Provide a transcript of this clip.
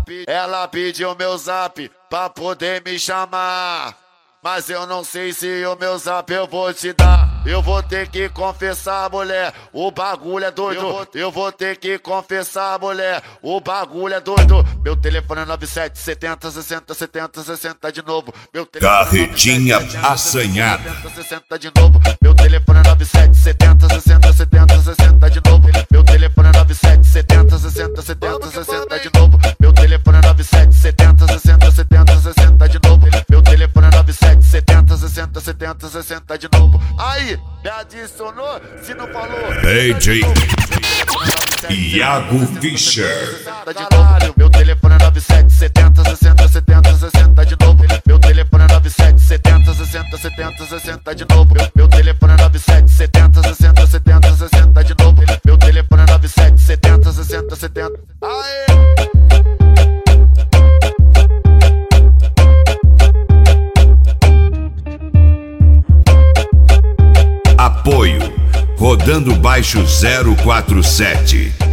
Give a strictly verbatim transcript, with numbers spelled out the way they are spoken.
pe- ela pediu meu zap pra poder me chamar, mas eu não sei se o meu zap eu vou te dar. Eu vou ter que confessar, mulher, o bagulho é doido. Eu vou, eu vou ter que confessar, mulher, o bagulho é doido. Meu telefone é nove sete setenta sessenta setenta sessenta de novo. Meu telefone Carretinha assanhada. setenta sessenta de novo. Meu telefone é nove sete setenta sessenta setenta sessenta de novo. Meu telefone é nove sete setenta sessenta setenta sessenta de novo. Meu telefone é nove sete setenta sessenta setenta sessenta de novo. Meu telefone é nove sete setenta sessenta setenta sessenta de novo. Aí, me adicionou, se não falou. D J Iago Fischer. Caralho, meu telefone é nove sete setenta sessenta setenta sessenta de novo. Meu telefone é nove sete setenta sessenta setenta sessenta de novo. Meu telefone é nove sete setenta sessenta setenta sessenta de novo. Meu telefone é nove sete setenta sessenta setenta. Aê! Apoio Rodando Baixo zero quatro sete.